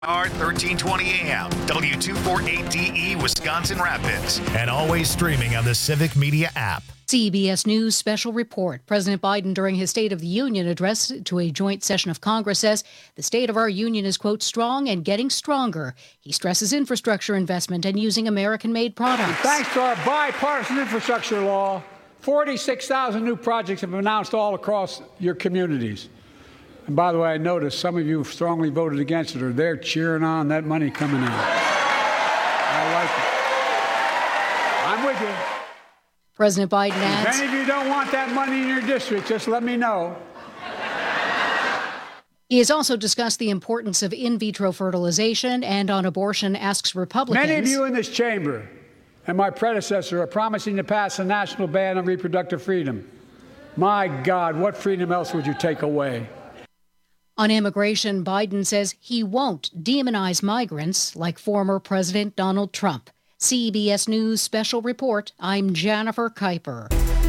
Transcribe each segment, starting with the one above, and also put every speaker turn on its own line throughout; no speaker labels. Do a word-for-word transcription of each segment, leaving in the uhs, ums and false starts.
R thirteen twenty A M, W two forty-eight D E, Wisconsin Rapids, and always streaming on the Civic Media app.
C B S News special report. President Biden, during his State of the Union address to a joint session of Congress, says the state of our union is, quote, strong and getting stronger. He stresses infrastructure investment and using American-made products.
Thanks to our bipartisan infrastructure law, forty-six thousand new projects have been announced all across your communities. And by the way, I noticed some of you strongly voted against it, or they're cheering on that money coming in. I like it. I'm with you.
President Biden adds,
if any of you don't want that money in your district, just let me know.
He has also discussed the importance of in vitro fertilization, and on abortion asks Republicans.
Many of you in this chamber and my predecessor are promising to pass a national ban on reproductive freedom. My God, what freedom else would you take away?
On immigration, Biden says he won't demonize migrants like former President Donald Trump. C B S News special report. I'm Jennifer Kuiper.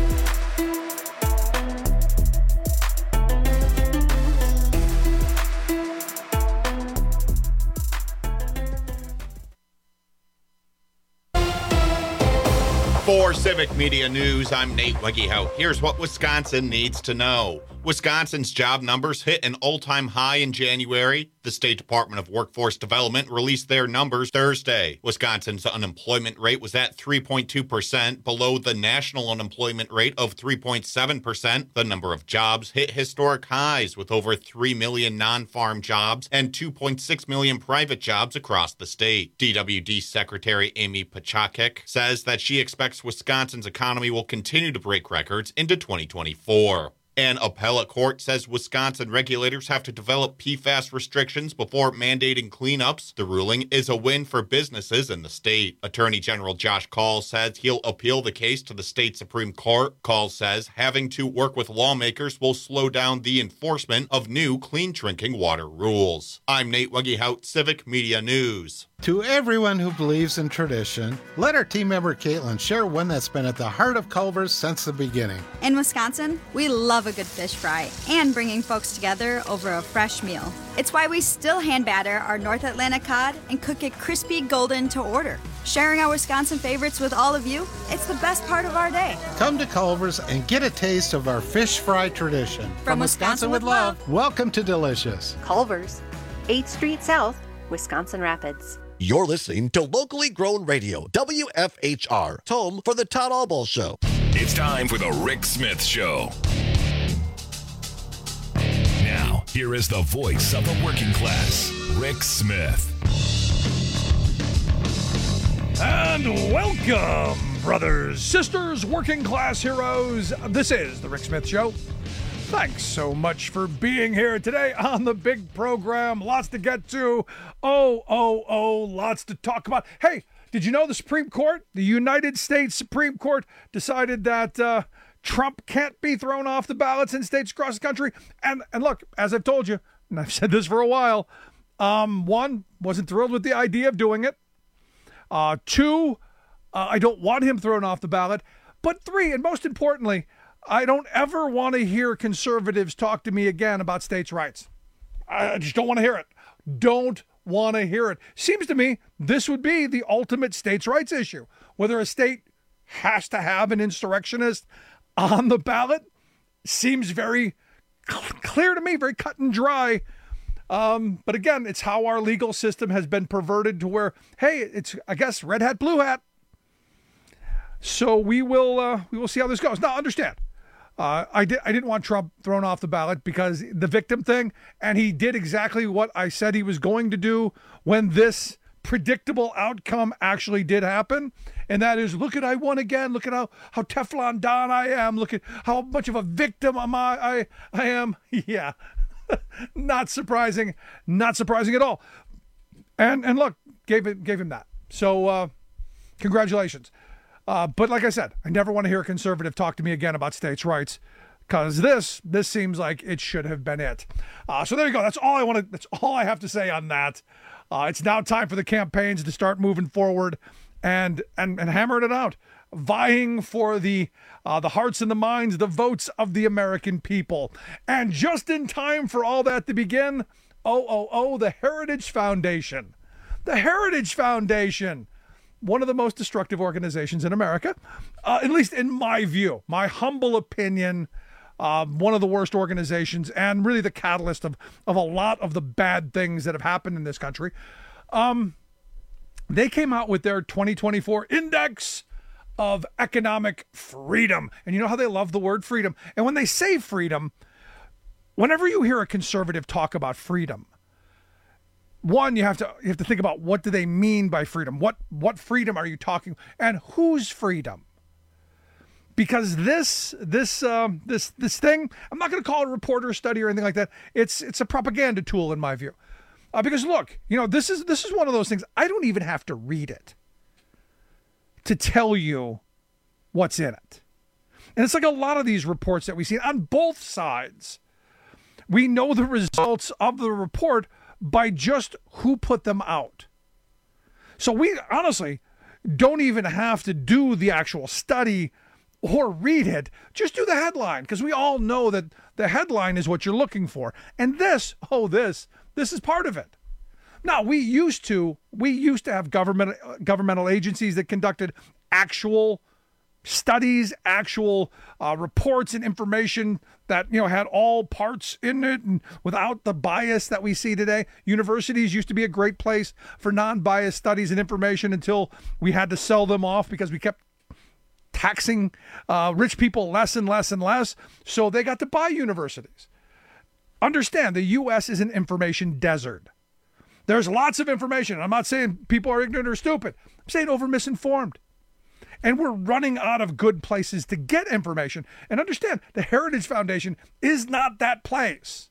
For Civic Media News, I'm Nate Weggehout. Here's what Wisconsin needs to know. Wisconsin's job numbers hit an all-time high in January. The State Department of Workforce Development released their numbers Thursday. Wisconsin's unemployment rate was at three point two percent, below the national unemployment rate of three point seven percent. The number of jobs hit historic highs, with over three million non-farm jobs and two point six million private jobs across the state. D W D Secretary Amy Pachakik says that she expects Wisconsin's economy will continue to break records into twenty twenty-four. An appellate court says Wisconsin regulators have to develop P FAS restrictions before mandating cleanups. The ruling is a win for businesses in the state. Attorney General Josh Kaul says he'll appeal the case to the state Supreme Court. Kaul says having to work with lawmakers will slow down the enforcement of new clean drinking water rules. I'm Nate Weggehout, Civic Media News.
To everyone who believes in tradition, let our team member Caitlin share one that's been at the heart of Culver's since the beginning.
In Wisconsin, we love a good fish fry and bringing folks together over a fresh meal. It's why we still hand batter our North Atlanta cod and cook it crispy golden to order. Sharing our Wisconsin favorites with all of you, it's the best part of our day.
Come to Culver's and get a taste of our fish fry tradition.
From, From Wisconsin, Wisconsin with love. love,
welcome to Delicious.
Culver's, eighth Street South, Wisconsin Rapids.
You're listening to locally grown radio, W F H R, home for the Todd Allball Show.
It's time for the Rick Smith Show. Now, here is the voice of the working class, Rick Smith.
And welcome, brothers, sisters, working class heroes. This is the Rick Smith Show. Thanks so much for being here today on the big program. Lots to get to. Oh, oh, oh, lots to talk about. Hey, did you know the Supreme Court, the United States Supreme Court, decided that uh, Trump can't be thrown off the ballots in states across the country? And and look, as I've told you, and I've said this for a while, um, one, wasn't thrilled with the idea of doing it. Uh, two, uh, I don't want him thrown off the ballot. But three, and most importantly, I don't ever want to hear conservatives talk to me again about states' rights. I just don't want to hear it. Don't want to hear it. Seems to me this would be the ultimate states' rights issue. Whether a state has to have an insurrectionist on the ballot seems very clear to me, very cut and dry. Um, but again, it's how our legal system has been perverted to where, hey, it's, I guess, red hat, blue hat. So we will uh, we will see how this goes. Now, understand, uh, I, did, I didn't want Trump thrown off the ballot because the victim thing, and he did exactly what I said he was going to do when this predictable outcome actually did happen. And that is, look at, I won again. Look at how, how Teflon Don I am. Look at how much of a victim am I, I, I am. Yeah, not surprising. Not surprising at all. And and look, gave, it, gave him that. So uh, congratulations. Uh, but like I said, I never want to hear a conservative talk to me again about states' rights, because this this seems like it should have been it. Uh, so there you go. That's all I want to. That's all I have to say on that. Uh, it's now time for the campaigns to start moving forward and and and hammering it out, vying for the uh, the hearts and the minds, the votes of the American people. And just in time for all that to begin, Oh, oh, oh, the Heritage Foundation. The Heritage Foundation. One of the most destructive organizations in America, uh, at least in my view, my humble opinion. Uh, one of the worst organizations and really the catalyst of, of a lot of the bad things that have happened in this country. Um, they came out with their twenty twenty-four Index of Economic Freedom. And you know how they love the word freedom. And when they say freedom, whenever you hear a conservative talk about freedom, one, you have to you have to think about what do they mean by freedom? What what freedom are you talking? And whose freedom? Because this this um, this this thing, I'm not going to call it a reporter study or anything like that. It's it's a propaganda tool in my view. Uh, because look, you know, this is this is one of those things. I don't even have to read it to tell you what's in it. And it's like a lot of these reports that we see on both sides. We know the results of the report by just who put them out. So we honestly don't even have to do the actual study or read it. Just do the headline, because we all know that the headline is what you're looking for. And this, oh, this, this is part of it. Now, we used to, we used to have government governmental agencies that conducted actual studies, actual uh, reports and information that, you know, had all parts in it and without the bias that we see today. Universities used to be a great place for non-biased studies and information until we had to sell them off because we kept taxing uh, rich people less and less and less. So they got to buy universities. Understand, the U S is an information desert. There's lots of information. I'm not saying people are ignorant or stupid. I'm saying over misinformed. And we're running out of good places to get information. And understand, the Heritage Foundation is not that place.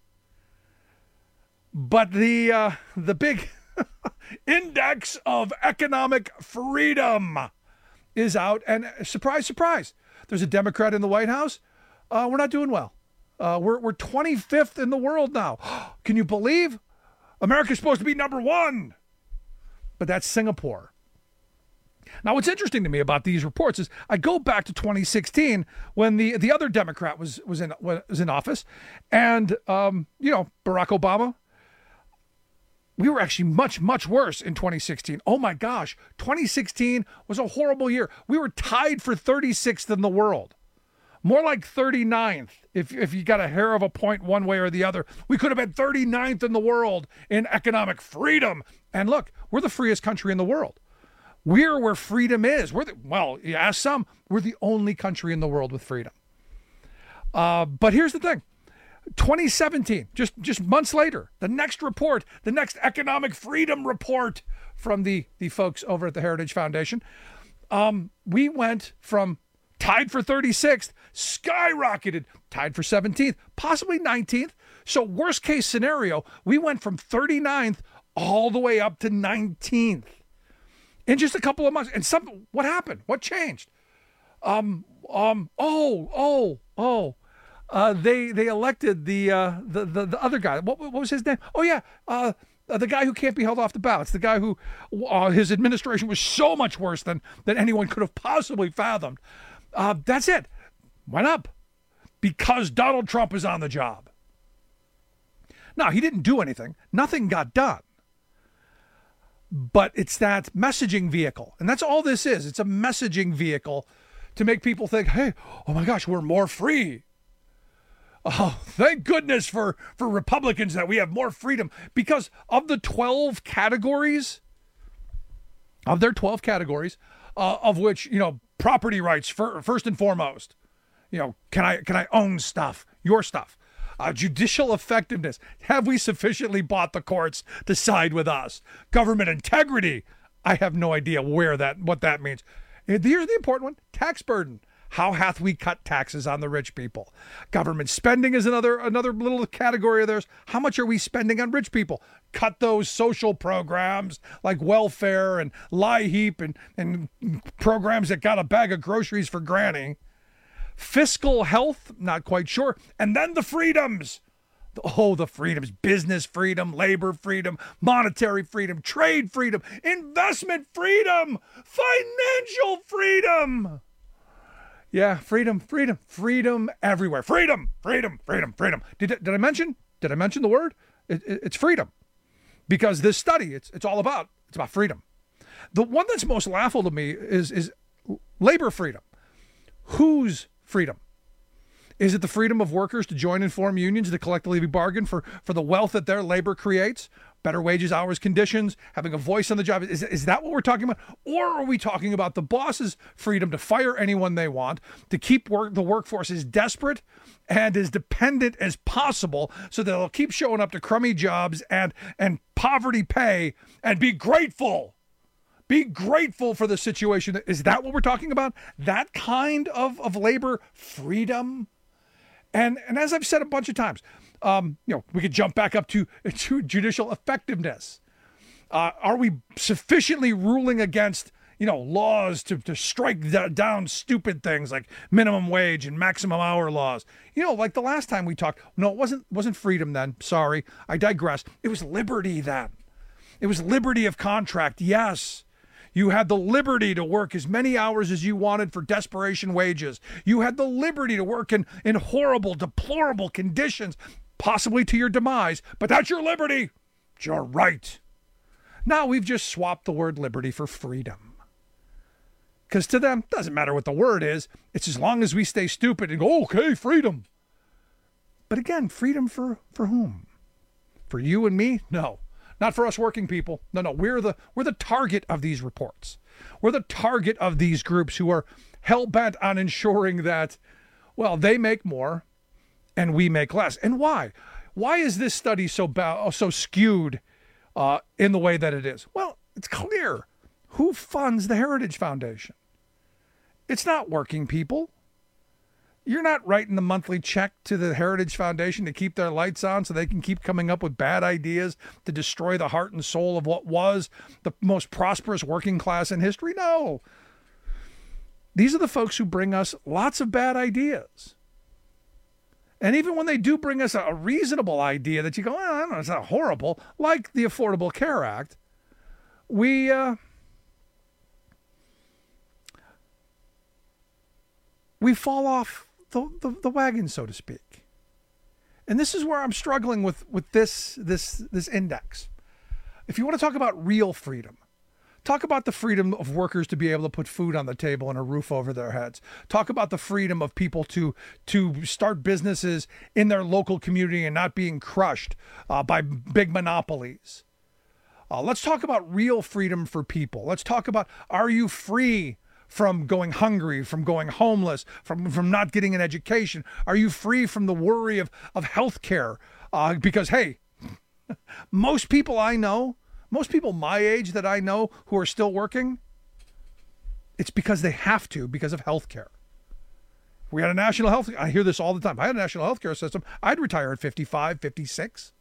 But the uh, the big Index of Economic Freedom is out. And surprise, surprise, there's a Democrat in the White House. Uh, we're not doing well. Uh, we're, we're twenty-fifth in the world now. Can you believe? America's supposed to be number one. But that's Singapore. Now, what's interesting to me about these reports is I go back to twenty sixteen when the, the other Democrat was was in was in office, and um, you know, Barack Obama. We were actually much, much worse in twenty sixteen. Oh my gosh, twenty sixteen was a horrible year. We were tied for thirty-sixth in the world. More like thirty-ninth, if, if you got a hair of a point one way or the other. We could have been thirty-ninth in the world in economic freedom. And look, we're the freest country in the world. We're where freedom is. We're the, well, you ask some, we're the only country in the world with freedom. Uh, but here's the thing. twenty seventeen, just, just months later, the next report, the next economic freedom report from the, the folks over at the Heritage Foundation, um, we went from tied for thirty-sixth, skyrocketed, tied for seventeenth, possibly nineteenth. So worst case scenario, we went from thirty-ninth all the way up to nineteenth in just a couple of months. And some, what happened? What changed? Um, um, oh, oh, oh, uh, they, they elected the, uh, the, the, the other guy. What, what was his name? Oh yeah. Uh, the guy who can't be held off the ballots, the guy who, uh, his administration was so much worse than, than anyone could have possibly fathomed. Uh, that's it. Went up because Donald Trump is on the job. Now, he didn't do anything. Nothing got done. But it's that messaging vehicle. And that's all this is. It's a messaging vehicle to make people think, hey, oh my gosh, we're more free. Oh, thank goodness for, for Republicans that we have more freedom. Because of the twelve categories, of their twelve categories, uh, of which, you know, property rights for, first and foremost. You know, can I can I own stuff, your stuff? Uh, judicial effectiveness. Have we sufficiently bought the courts to side with us? Government integrity. I have no idea where that what that means. Here's the important one: tax burden. How hath we cut taxes on the rich people? Government spending is another another little category of theirs. How much are we spending on rich people? Cut those social programs like welfare and LIHEAP and, and programs that got a bag of groceries for granny. Fiscal health, not quite sure. And then the freedoms. Oh, the freedoms. Business freedom, labor freedom, monetary freedom, trade freedom, investment freedom, financial freedom. Yeah, freedom, freedom, freedom everywhere. Freedom, freedom, freedom, freedom. Did, did I mention? Did I mention the word? It, it, it's freedom. Because this study, it's it's all about, it's about freedom. The one that's most laughable to me is, is labor freedom. Whose freedom? Is it the freedom of workers to join and form unions to collectively bargain for, for the wealth that their labor creates? Better wages, hours, conditions, having a voice on the job. Is, is that what we're talking about? Or are we talking about the boss's freedom to fire anyone they want, to keep work, the workforce as desperate and as dependent as possible so that they'll keep showing up to crummy jobs and, and poverty pay and be grateful? Be grateful for the situation. Is that what we're talking about? That kind of, of labor freedom? And and as I've said a bunch of times, um, you know, we could jump back up to, to judicial effectiveness. Uh, are we sufficiently ruling against, you know, laws to, to strike d- down stupid things like minimum wage and maximum hour laws? You know, like the last time we talked, no, it wasn't wasn't freedom then. Sorry, I digress. It was liberty then. It was liberty of contract. Yes. You had the liberty to work as many hours as you wanted for desperation wages. You had the liberty to work in, in horrible, deplorable conditions, possibly to your demise, but that's your liberty. It's your right. Now we've just swapped the word liberty for freedom. Because to them, it doesn't matter what the word is. It's as long as we stay stupid and go, okay, freedom. But again, freedom for, for whom? For you and me? No. Not for us working people. No, no, we're the we're the target of these reports. We're the target of these groups who are hell-bent on ensuring that, well, they make more and we make less. And why? Why is this study so ba- so skewed uh, in the way that it is? Well, it's clear. Who funds the Heritage Foundation? It's not working people. You're not writing the monthly check to the Heritage Foundation to keep their lights on so they can keep coming up with bad ideas to destroy the heart and soul of what was the most prosperous working class in history. No. These are the folks who bring us lots of bad ideas. And even when they do bring us a reasonable idea that you go, oh, I don't know, it's not horrible, like the Affordable Care Act, we... Uh, we fall off The, the, the wagon, so to speak. And this is where I'm struggling with, with this, this, this index. If you want to talk about real freedom, talk about the freedom of workers to be able to put food on the table and a roof over their heads. Talk about the freedom of people to, to start businesses in their local community and not being crushed uh, by big monopolies. Uh, let's talk about real freedom for people. Let's talk about, are you free from going hungry, from going homeless, from, from not getting an education? Are you free from the worry of, of health care? Uh, because, hey, most people I know, most people my age that I know who are still working, it's because they have to because of health care. We had a national health, I hear this all the time. If I had a national health care system, I'd retire at fifty-five, fifty-six.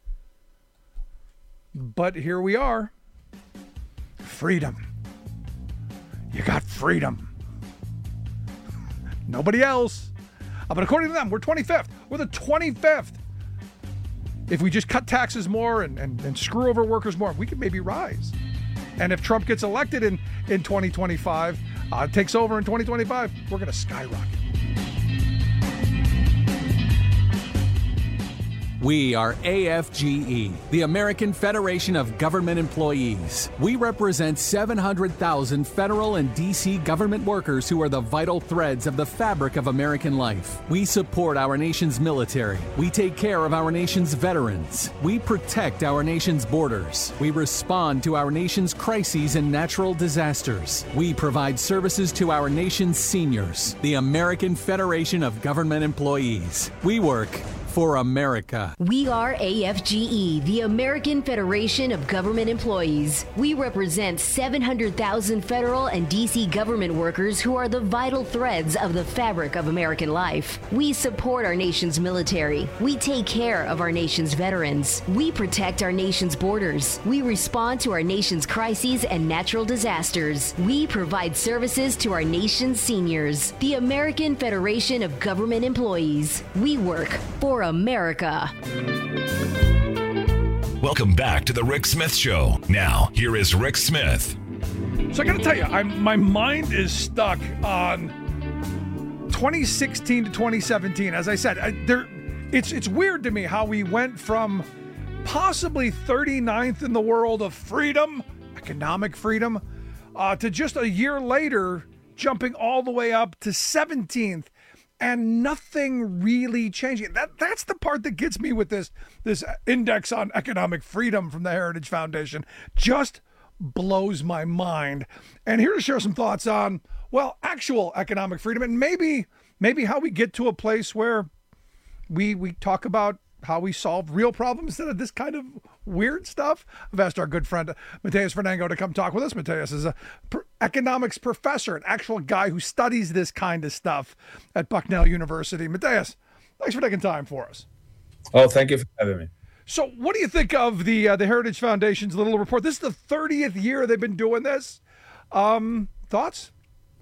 But here we are. Freedom. You got freedom. Nobody else. Uh, but according to them, we're twenty-fifth. We're the twenty-fifth. If we just cut taxes more and, and, and screw over workers more, we could maybe rise. And if Trump gets elected in, in twenty twenty-five, uh, takes over in twenty twenty-five, we're going to skyrocket.
We are A F G E, the American Federation of Government Employees. We represent seven hundred thousand federal and D C government workers who are the vital threads of the fabric of American life. We support our nation's military. We take care of our nation's veterans. We protect our nation's borders. We respond to our nation's crises and natural disasters. We provide services to our nation's seniors. The American Federation of Government Employees. We work for America.
We are A F G E, the American Federation of Government Employees. We represent seven hundred thousand federal and D C government workers who are the vital threads of the fabric of American life. We support our nation's military. We take care of our nation's veterans. We protect our nation's borders. We respond to our nation's crises and natural disasters. We provide services to our nation's seniors. The American Federation of Government Employees. We work for America.
Welcome back to the Rick Smith Show. Now, here is Rick Smith.
So I got to tell you, I'm, my mind is stuck on twenty sixteen to twenty seventeen. As I said, I, there, it's it's weird to me how we went from possibly thirty-ninth in the world of freedom, economic freedom, uh, to just a year later jumping all the way up to seventeenth. And nothing really changing. That that's the part that gets me with this this index on economic freedom from the Heritage Foundation. Just blows my mind. And here to share some thoughts on, well, actual economic freedom and maybe maybe how we get to a place where we we talk about how we solve real problems instead of this kind of weird stuff. I've asked our good friend Mateus Fernango to come talk with us. Mateus is a pr- economics professor, an actual guy who studies this kind of stuff at Bucknell University. Mateus, thanks for taking time for us.
Oh, thank you for having me.
So what do you think of the uh, the Heritage Foundation's little report? This is the thirtieth year they've been doing this. Um, thoughts?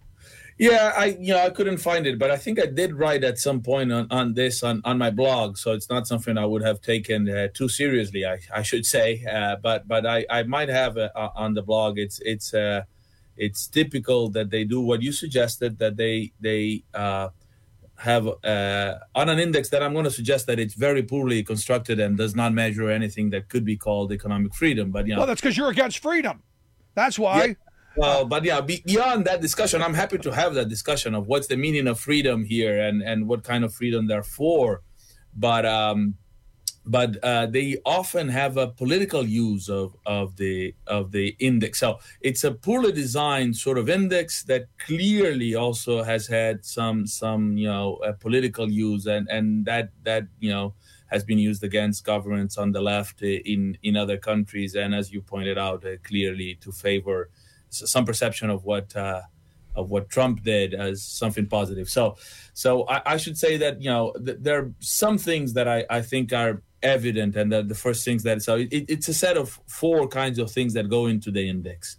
Yeah, I you know I couldn't find it, but I think I did write at some point on, on this on, on my blog, so it's not something I would have taken uh, too seriously, I, I should say. Uh, but but I, I might have uh, on the blog. It's it's uh, it's typical that they do what you suggested, that they they uh, have uh, on an index that I'm going to suggest that it's very poorly constructed and does not measure anything that could be called economic freedom. But you know,
well, that's because you're against freedom. That's why.
Yeah. Well, but yeah, beyond that discussion, I'm happy to have that discussion of what's the meaning of freedom here and, and what kind of freedom they're for. But um, but uh, they often have a political use of, of the of the index. So it's a poorly designed sort of index that clearly also has had some some you know uh, political use, and, and that that you know has been used against governments on the left in in other countries, and as you pointed out, uh, clearly to favor some perception of what uh, of what Trump did as something positive. So, so I, I should say that you know th- there are some things that I, I think are evident, and that the first things that so it, it's a set of four kinds of things that go into the index,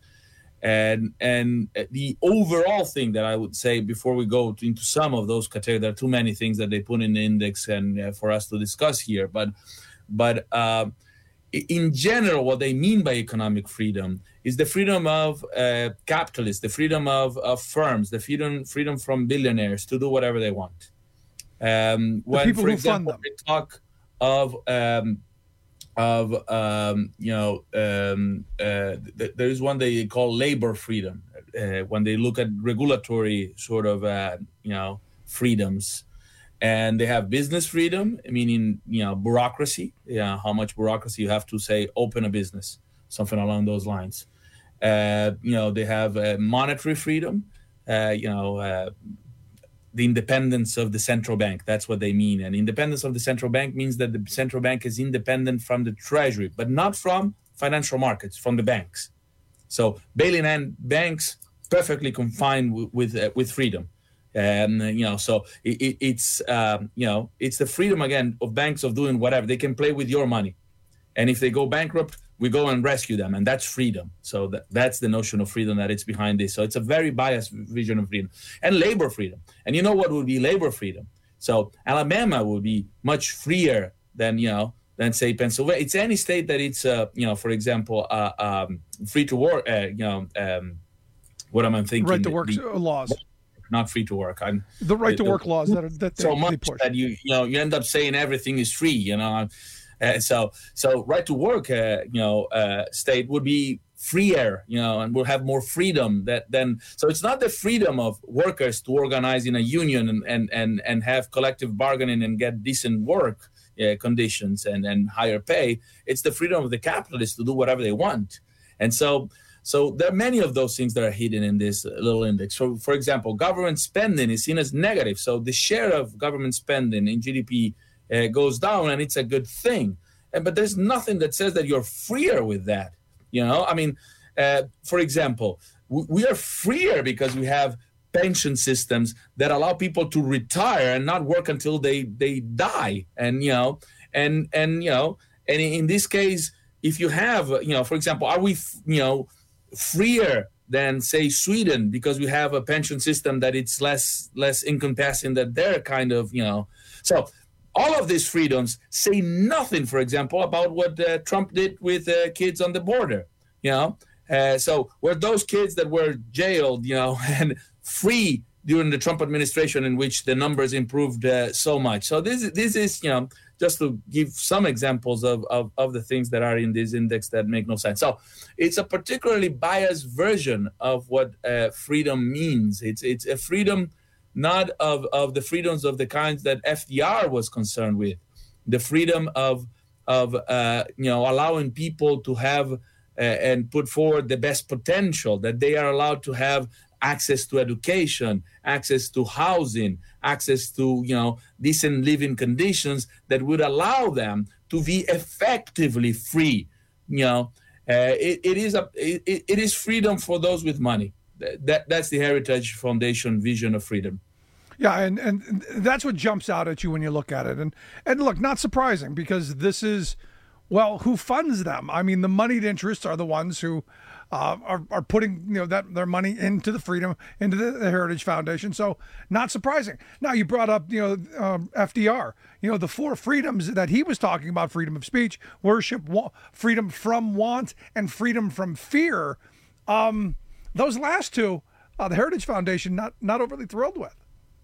and and the overall thing that I would say before we go to, into some of those categories, there are too many things that they put in the index and uh, for us to discuss here, but but. Uh, In general, what they mean by economic freedom is the freedom of uh, capitalists, the freedom of, of firms, the freedom freedom from billionaires to do whatever they want. Um, when,
the people
for
who
example,
fund them.
they talk of um, of um, you know, um, uh, th- there is one they call labor freedom. Uh, when they look at regulatory sort of uh, you know freedoms. And they have business freedom, meaning, you know, bureaucracy, yeah, how much bureaucracy you have to, say, open a business, something along those lines. Uh, you know, they have uh, monetary freedom, uh, you know, uh, the independence of the central bank. That's what they mean. And independence of the central bank means that the central bank is independent from the treasury, but not from financial markets, from the banks. So bailing in banks perfectly confined with with, uh, with freedom. And, you know, so it, it, it's, um, you know, it's the freedom, again, of banks of doing whatever. They can play with your money. And if they go bankrupt, we go and rescue them. And that's freedom. So that, that's the notion of freedom that it's behind this. So it's a very biased vision of freedom. And labor freedom. And you know what would be labor freedom? So Alabama would be much freer than, you know, than, say, Pennsylvania. It's any state that it's, uh, you know, for example, uh, um, free to work, uh, you know, um, what am I thinking?
Right to work
the,
laws.
Not free to work. I'm,
the right to
the,
work laws that are that
so
they,
much
they push.
that you you know you end up saying everything is free. You know, uh, so so right to work, uh, you know, uh, state would be freer. You know, and we'll have more freedom that then. So it's not the freedom of workers to organize in a union and and and, and have collective bargaining and get decent work uh, conditions and and higher pay. It's the freedom of the capitalists to do whatever they want. And so. So there are many of those things that are hidden in this little index. So, for example, government spending is seen as negative. So the share of government spending in G D P uh, goes down, and it's a good thing. And, but there's nothing that says that you're freer with that. You know, I mean, uh, for example, we, we are freer because we have pension systems that allow people to retire and not work until they, they die. And, you know, and, and, you know, and in this case, if you have, you know, for example, are we, you know, freer than, say, Sweden because we have a pension system that it's less less encompassing that they're kind of, you know. So all of these freedoms say nothing, for example, about what uh, Trump did with uh, kids on the border, you know. Uh, so were those kids that were jailed, you know, and free during the Trump administration in which the numbers improved uh, so much. So this, this is, you know, just to give some examples of, of, of the things that are in this index that make no sense. So it's a particularly biased version of what uh, freedom means. It's it's a freedom not of, of the freedoms of the kinds that F D R was concerned with, the freedom of of uh, you know allowing people to have uh, and put forward the best potential, that they are allowed to have access to education, access to housing, access to you know decent living conditions that would allow them to be effectively free. You know, uh, it, it is a it, it is freedom for those with money. That that's the Heritage Foundation vision of freedom.
Yeah, and, and that's what jumps out at you when you look at it. And and look, not surprising, because this is, well, who funds them? I mean, the moneyed interests are the ones who uh, are are putting you know that their money into the freedom, into the, the Heritage Foundation. So not surprising. Now you brought up you know um, F D R. You know the four freedoms that he was talking about: freedom of speech, worship, wa- freedom from want, and freedom from fear. Um, Those last two, uh, the Heritage Foundation, not not overly thrilled with.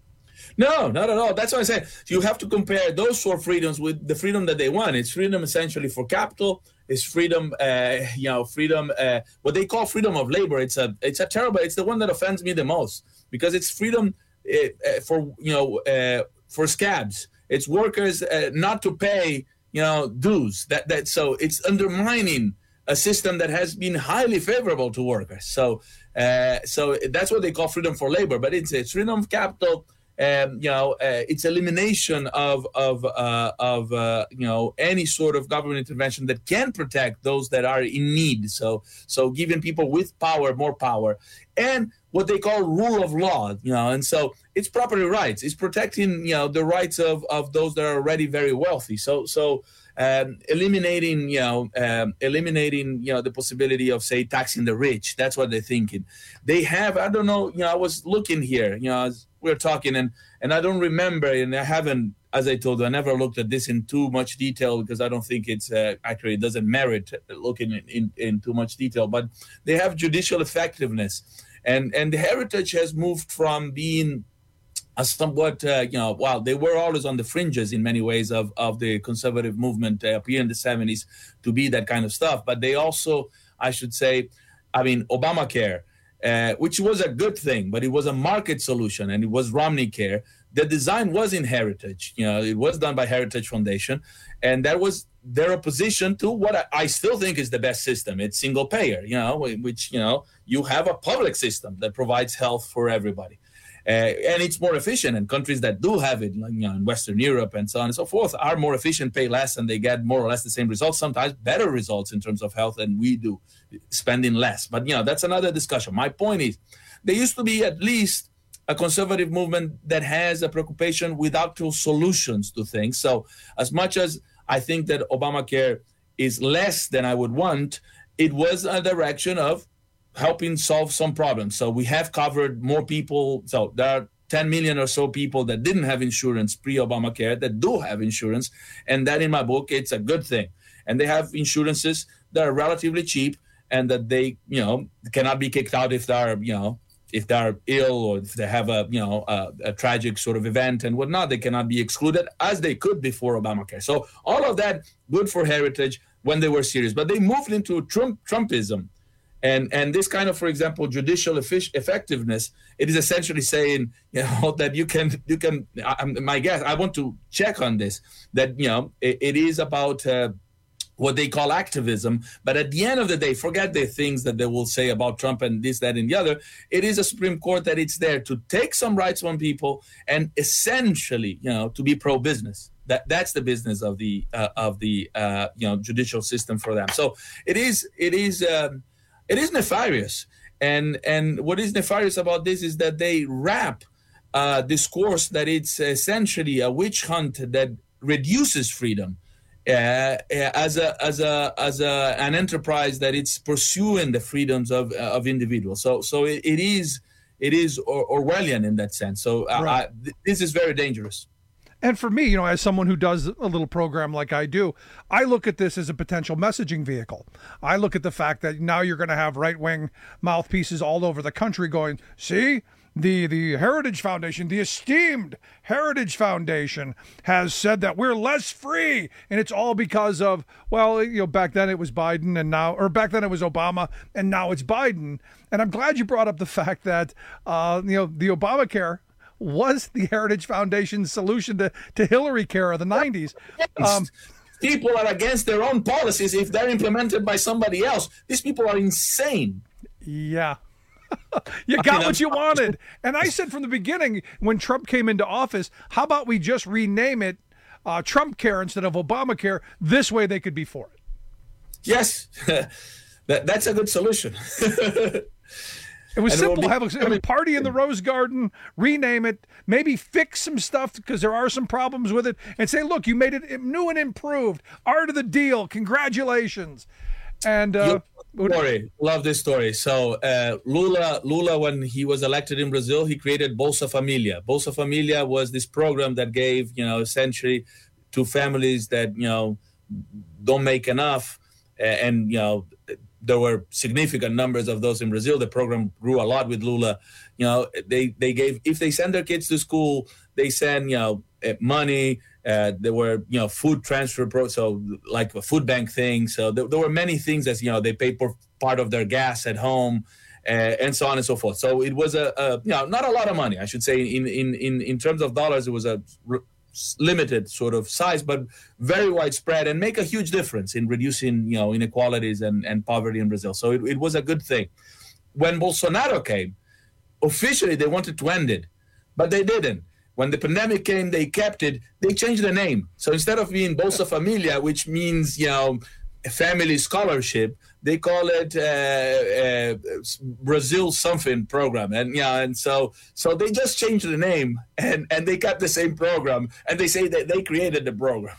No, not at all. That's why I say you have to compare those four freedoms with the freedom that they want. It's freedom essentially for capital. It's freedom, uh, you know, freedom. Uh, what they call freedom of labor. It's a it's a terrible. It's the one that offends me the most, because it's freedom uh, for you know uh, for scabs. It's workers uh, not to pay you know dues. That that so it's undermining a system that has been highly favorable to workers. So, uh, so that's what they call freedom for labor. But it's, it's freedom of capital. Um, you know, uh, it's elimination of of uh, of uh, you know any sort of government intervention that can protect those that are in need. So, so giving people with power more power, and what they call rule of law. You know, and so it's property rights. It's protecting you know the rights of of those that are already very wealthy. So, so. Um, eliminating, you know, um, eliminating, you know, the possibility of, say, taxing the rich. That's what they're thinking. They have, I don't know, you know, I was looking here, you know, as we we're talking, and and I don't remember, and I haven't, as I told you, I never looked at this in too much detail, because I don't think it's uh, actually it doesn't merit looking in, in, in too much detail. But they have judicial effectiveness, and and the Heritage has moved from being a somewhat, uh, you know, while they were always on the fringes in many ways of, of the conservative movement uh, up here in the seventies to be that kind of stuff. But they also, I should say, I mean, Obamacare, uh, which was a good thing, but it was a market solution, and it was Romney Care. The design was in Heritage. You know, it was done by Heritage Foundation, and that was their opposition to what I, I still think is the best system. It's single payer, you know, which, you know, you have a public system that provides health for everybody. Uh, and it's more efficient, and countries that do have it, like, you know, in Western Europe and so on and so forth, are more efficient, pay less, and they get more or less the same results, sometimes better results in terms of health than we do, spending less. But, you know, that's another discussion. My point is, there used to be at least a conservative movement that has a preoccupation with actual solutions to things. So as much as I think that Obamacare is less than I would want, it was a direction of helping solve some problems. So we have covered more people. So there are ten million or so people that didn't have insurance pre-Obamacare that do have insurance. And that, in my book, it's a good thing. And they have insurances that are relatively cheap, and that they, you know, cannot be kicked out if they're, you know, if they're ill, or if they have a, you know, a, a tragic sort of event and whatnot. They cannot be excluded as they could before Obamacare. So all of that, good for Heritage when they were serious. But they moved into Trump, Trumpism. And and this kind of, for example, judicial effic- effectiveness, it is essentially saying, you know, that you can, you can, I, my guess, I want to check on this, that, you know, it, it is about uh, what they call activism. But at the end of the day, forget the things that they will say about Trump and this, that, and the other. It is a Supreme Court that it's there to take some rights from people and essentially, you know, to be pro-business. That that's the business of the, uh, of the uh, you know, judicial system for them. So it is, it is, um, It is nefarious, and and what is nefarious about this is that they wrap uh, discourse that it's essentially a witch hunt that reduces freedom uh, as a as a as a an enterprise that it's pursuing the freedoms of of individuals. So so it, it is it is Orwellian in that sense. So uh, right. I, th- this is very dangerous.
And for me, you know, as someone who does a little program like I do, I look at this as a potential messaging vehicle. I look at the fact that now you're going to have right-wing mouthpieces all over the country going, see, the the Heritage Foundation, the esteemed Heritage Foundation, has said that we're less free, and it's all because of, well, you know, back then it was Biden, and now, or back then it was Obama, and now it's Biden. And I'm glad you brought up the fact that, uh, you know, the Obamacare was the Heritage Foundation's solution to, to Hillary Care of the nineties. Um,
people are against their own policies if they're implemented by somebody else. These people are insane.
Yeah. You got what you wanted. And I said from the beginning, when Trump came into office, how about we just rename it uh, Trump Care instead of Obamacare? This way they could be for it.
Yes. that, that's a good solution.
It was
and
simple.
It
Have a, have a party in the Rose Garden, rename it, maybe fix some stuff because there are some problems with it, and say, look, you made it new and improved. Art of the deal. Congratulations. And uh,
story. Love this story. So uh, Lula, Lula, when he was elected in Brazil, he created Bolsa Familia. Bolsa Familia was this program that gave, you know, essentially to families that, you know, don't make enough, and, you know, there were significant numbers of those in Brazil. The program grew a lot with Lula. You know, they, they gave, if they send their kids to school, they send, you know, money. Uh, there were, you know, food transfer, pro, so like a food bank thing. So there, there were many things as, you know, they paid for part of their gas at home, uh, and so on and so forth. So it was a, a, you know, not a lot of money, I should say. In, in, in, in terms of dollars, it was a r- limited sort of size, but very widespread, and make a huge difference in reducing, you know, inequalities and, and poverty in Brazil. So it, it was a good thing. When Bolsonaro came, officially they wanted to end it, but they didn't. When the pandemic came, they kept it. They changed the name. So instead of being Bolsa Familia, which means, you know, a family scholarship, they call it uh, uh, Brazil something program. And yeah, and so so they just changed the name, and, and they kept the same program, and they say that they created the program.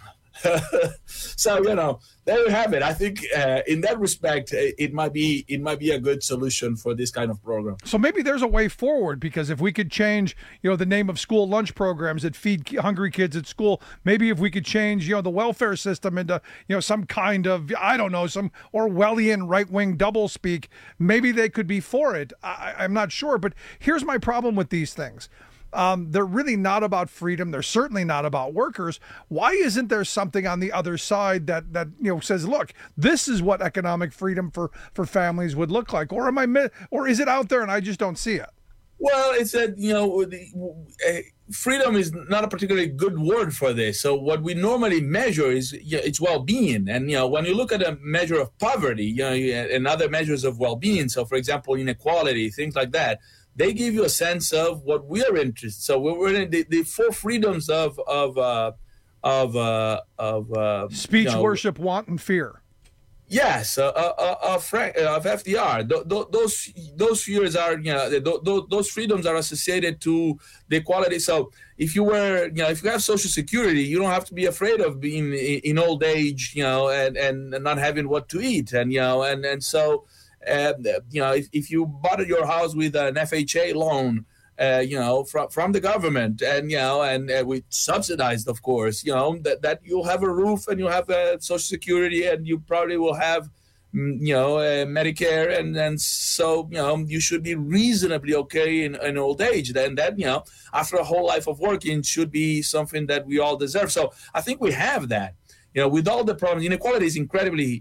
So, you know, there you have it. I think uh, in that respect, it might be it might be a good solution for this kind of program.
So maybe there's a way forward, because if we could change, you know, the name of school lunch programs that feed hungry kids at school, maybe if we could change, you know, the welfare system into, you know, some kind of, I don't know, some Orwellian right-wing doublespeak, maybe they could be for it. I, I'm not sure. But here's my problem with these things. Um, they're really not about freedom. They're certainly not about workers. Why isn't there something on the other side that, that you know, says, look, this is what economic freedom for, for families would look like? Or am I, or is it out there and I just don't see it?
Well, it's that, you know, the, uh, freedom is not a particularly good word for this. So what we normally measure is, you know, it's well-being. And, you know, when you look at a measure of poverty, you know, and other measures of well-being, so for example, inequality, things like that, they give you a sense of what we're interested. So we're in the, the four freedoms of of uh, of uh, of uh,
speech,
you know,
worship, want, and fear.
Yes, uh, uh, uh, Frank, uh, of F D R. Th- th- those those fears are, you know, th- th- those freedoms are associated to the equality. So if you were, you know, if you have Social Security, you don't have to be afraid of being in, in old age, you know, and, and not having what to eat, and you know, and and so. Uh, you know, if, if you bought your house with an F H A loan, uh, you know, from from the government, and you know, and uh, we subsidized, of course, you know, that, that you'll have a roof and you'll have a Social Security, and you probably will have, you know, uh, Medicare, and and so, you know, you should be reasonably okay in, in old age. Then that, you know, after a whole life of working, should be something that we all deserve. So I think we have that. You know, with all the problems, inequality is incredibly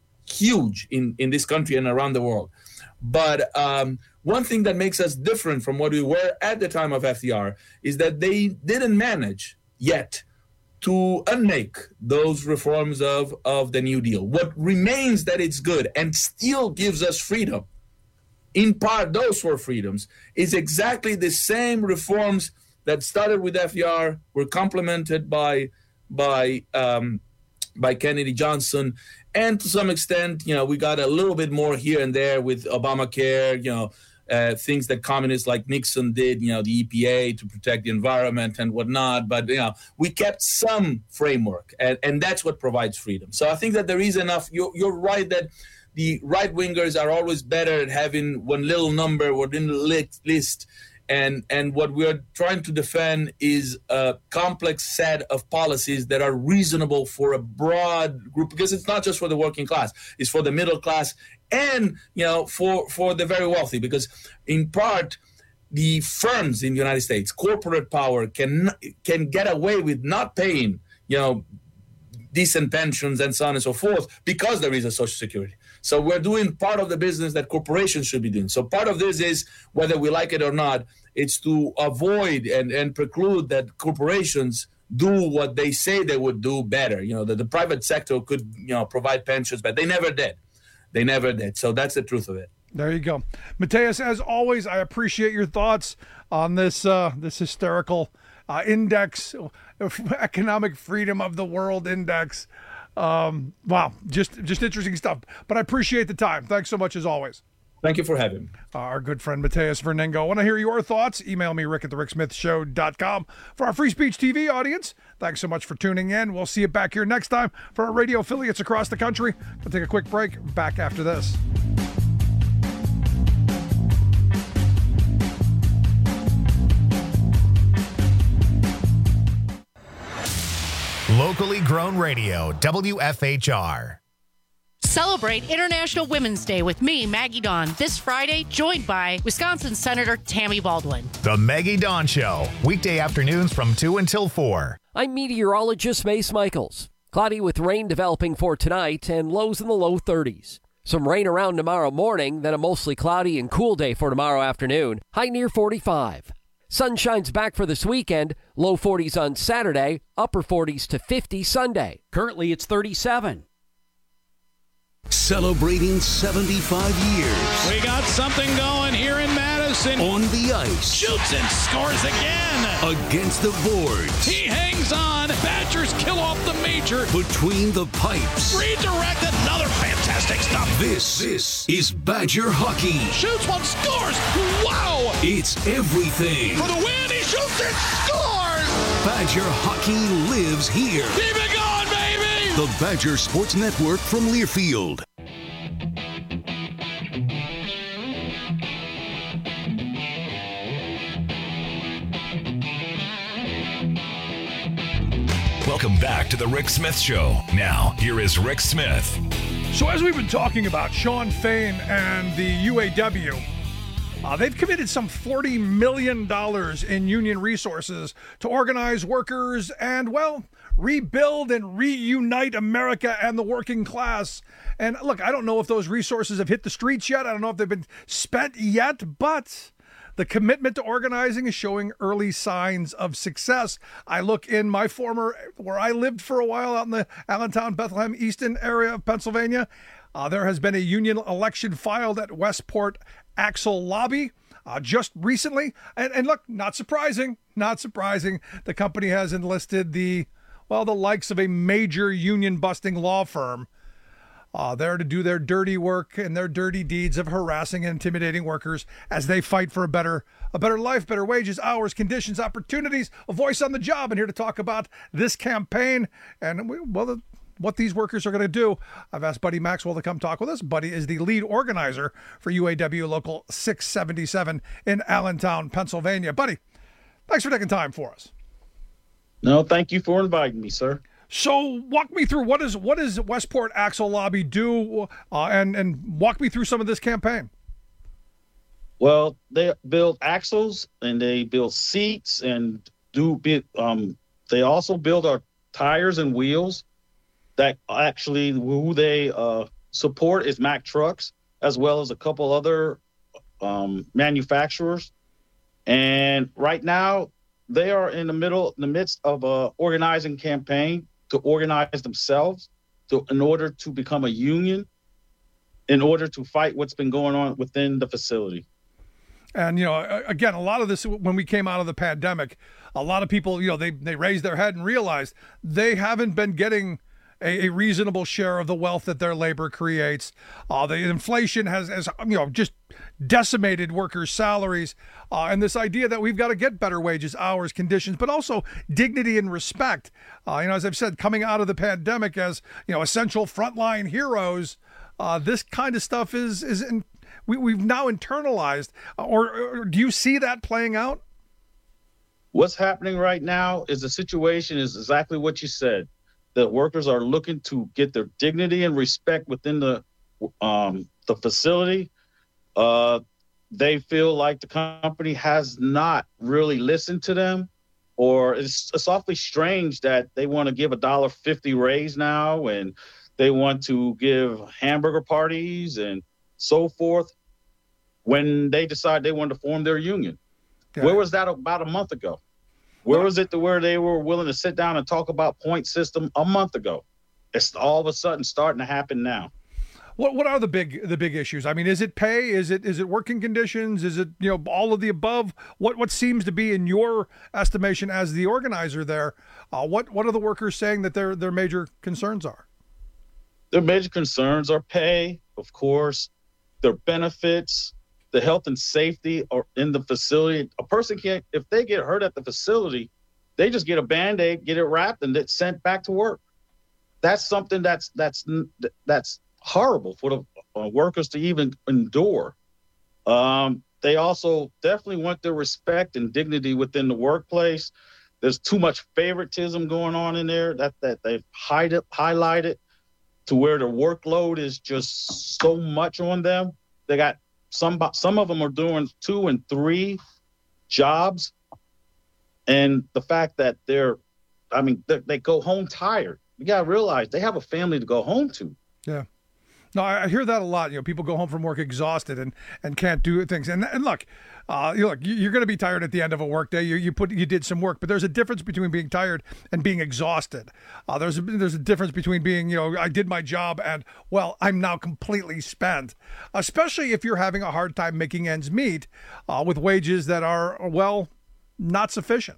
huge in, in this country and around the world. But um, one thing that makes us different from what we were at the time of F D R is that they didn't manage yet to unmake those reforms of, of the New Deal. What remains that it's good and still gives us freedom, in part those four freedoms, is exactly the same reforms that started with F D R, were complemented by by um, by Kennedy Johnson. And to some extent, you know, we got a little bit more here and there with Obamacare, you know, uh, things that communists like Nixon did, you know, the E P A to protect the environment and whatnot. But, you know, we kept some framework, and, and that's what provides freedom. So I think that there is enough. You're, you're right that the right-wingers are always better at having one little number within the list. And and what we're trying to defend is a complex set of policies that are reasonable for a broad group, because it's not just for the working class, it's for the middle class, and, you know, for, for the very wealthy, because in part the firms in the United States, corporate power, can can get away with not paying, you know, decent pensions and so on and so forth because there is a Social Security. So we're doing part of the business that corporations should be doing. So part of this is, whether we like it or not, it's to avoid and, and preclude that corporations do what they say they would do better. You know, that the private sector could, you know, provide pensions, but they never did. They never did. So that's the truth of it.
There you go. Mateus, as always, I appreciate your thoughts on this uh, this hysterical uh, index, economic freedom of the world index. Um, wow, just just interesting stuff. But I appreciate the time. Thanks so much, as always.
Thank you for having me.
Uh, our good friend Mateus Vernengo. I want to hear your thoughts. Email me, Rick at the Rick Smith Show dot com. For our Free Speech T V audience, thanks so much for tuning in. We'll see you back here next time for our radio affiliates across the country. We'll take a quick break. Back after this.
Locally grown radio, W F H R.
Celebrate International Women's Day with me, Maggie Dawn, this Friday, joined by Wisconsin Senator Tammy Baldwin.
The Maggie Dawn Show, weekday afternoons from two until four.
I'm meteorologist Mace Michaels. Cloudy with rain developing for tonight and lows in the low thirties. Some rain around tomorrow morning, then a mostly cloudy and cool day for tomorrow afternoon, high near forty-five. Sun shines back for this weekend, low forties on Saturday, upper forties to fifty Sunday. Currently it's thirty-seven.
Celebrating seventy-five years.
We got something going here in Madison.
On the ice.
Shoots and scores again.
Against the boards.
He hangs on. Badgers kill off the major.
Between the pipes.
Redirect, another fantastic stop.
This, this is Badger hockey.
Shoots one, scores. Wow.
It's everything.
For the win, he shoots and scores.
Badger hockey lives here.
Keep it going, baby.
The Badger Sports Network from Learfield.
Welcome back to the Rick Smith Show. Now, here is Rick Smith.
So as we've been talking about, Shawn Fain and the U A W, uh, they've committed some forty million dollars in union resources to organize workers and, well, rebuild and reunite America and the working class. And look, I don't know if those resources have hit the streets yet. I don't know if they've been spent yet, but the commitment to organizing is showing early signs of success. I look in my former, where I lived for a while out in the Allentown, Bethlehem, Easton area of Pennsylvania. Uh, there has been a union election filed at Westport Axle Lobby uh, just recently. And, and look, not surprising, not surprising. The company has enlisted the, well, the likes of a major union-busting law firm Uh, there to do their dirty work and their dirty deeds of harassing and intimidating workers as they fight for a better a better life, better wages, hours, conditions, opportunities, a voice on the job. And here to talk about this campaign and we, well, the, what these workers are going to do, I've asked Buddy Maxwell to come talk with us. Buddy is the lead organizer for U A W Local six seventy-seven in Allentown, Pennsylvania. Buddy, thanks for taking time for us.
No, thank you for inviting me, sir.
So walk me through what is what does Westport Axle Lobby do, uh, and and walk me through some of this campaign.
Well, they build axles and they build seats and do bit. Um, they also build our tires and wheels. That actually who they uh, support is Mack Trucks, as well as a couple other um, manufacturers. And right now, they are in the middle, in the midst of a organizing campaign to organize themselves to, in order to become a union, in order to fight what's been going on within the facility.
And, you know, again, a lot of this, when we came out of the pandemic, a lot of people, you know, they, they raised their head and realized they haven't been getting a, a reasonable share of the wealth that their labor creates. Uh, the inflation has, has, you know, just decimated workers' salaries. Uh, and this idea that we've got to get better wages, hours, conditions, but also dignity and respect. Uh, you know, as I've said, coming out of the pandemic as, you know, essential frontline heroes, uh, this kind of stuff is, is in, we, we've now internalized. Or, or do you see that playing out?
What's happening right now is the situation is exactly what you said. That workers are looking to get their dignity and respect within the um, the facility. Uh, they feel like the company has not really listened to them, or it's, it's awfully strange that they want to give a dollar fifty raise now, and they want to give hamburger parties and so forth when they decide they wanted to form their union. Yeah. Where was that about a month ago? Where well, was it to where they were willing to sit down and talk about point system a month ago? It's all of a sudden starting to happen now.
What what are the big the big issues? I mean, is it pay? Is it is it working conditions? Is it, you know, all of the above? What what seems to be, in your estimation as the organizer there, uh, what what are the workers saying that their their major concerns are?
Their major concerns are pay, of course, their benefits, the health and safety are in the facility. A person can't, if they get hurt at the facility, they just get a Band-Aid, get it wrapped, and it's sent back to work. That's something that's that's that's horrible for the uh, workers to even endure. Um, they also definitely want their respect and dignity within the workplace. There's too much favoritism going on in there that that they've hide it, highlighted to where the workload is just so much on them. They got some some of them are doing two and three jobs, and the fact that they're, I mean, they, they go home tired. You got to realize they have a family to go home to.
Yeah. No, I hear that a lot. You know, people go home from work exhausted and, and can't do things. And and look, uh, you look, you're going to be tired at the end of a workday. You you put you did some work, but there's a difference between being tired and being exhausted. Uh, there's a, there's a difference between being, you know, I did my job and, well, I'm now completely spent. Especially if you're having a hard time making ends meet uh, with wages that are, well, not sufficient.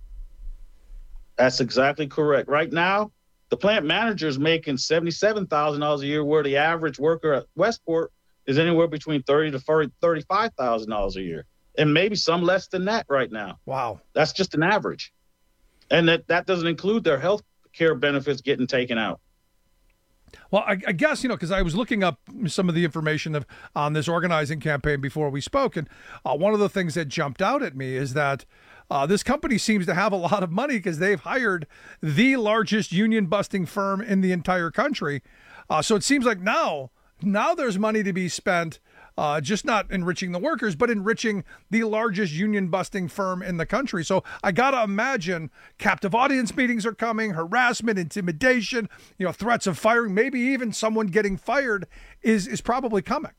That's exactly correct. Right now, the plant manager is making seventy-seven thousand dollars a year, where the average worker at Westport is anywhere between thirty to thirty-five thousand dollars a year, and maybe some less than that right now.
Wow.
That's just an average. And that, that doesn't include their health care benefits getting taken out.
Well, I, I guess, you know, because I was looking up some of the information of, on this organizing campaign before we spoke, and uh, one of the things that jumped out at me is that Uh, this company seems to have a lot of money because they've hired the largest union-busting firm in the entire country. Uh, so it seems like now, now there's money to be spent, uh, just not enriching the workers, but enriching the largest union-busting firm in the country. So I got to imagine captive audience meetings are coming, harassment, intimidation, you know, threats of firing, maybe even someone getting fired is is probably coming.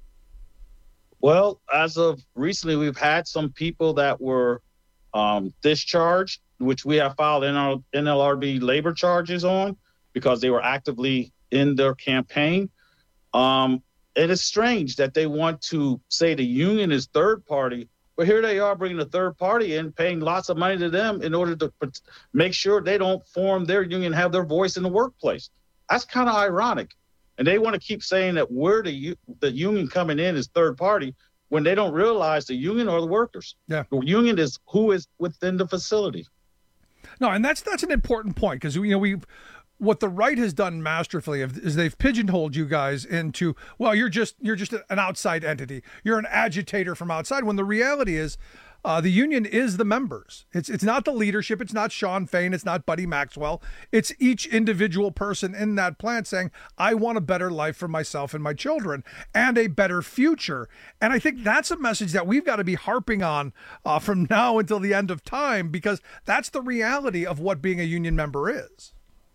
Well, as of recently, we've had some people that were Um, discharged, which we have filed N L R B labor charges on because they were actively in their campaign. Um, it is strange that they want to say the union is third party, but here they are bringing a third party in, paying lots of money to them in order to make sure they don't form their union, have their voice in the workplace. That's kind of ironic. And they want to keep saying that we're the, the union coming in is third party, when they don't realize the union or the workers.
Yeah.
The union is who is within the facility.
No, and that's that's an important point because, you know, we've what the right has done masterfully is they've pigeonholed you guys into, well, you're just you're just an outside entity. You're an agitator from outside, when the reality is uh, the union is the members. It's it's not the leadership. It's not Sean Fain. It's not Buddy Maxwell. It's each individual person in that plant saying, I want a better life for myself and my children and a better future. And I think that's a message that we've got to be harping on uh, from now until the end of time, because that's the reality of what being a union member is.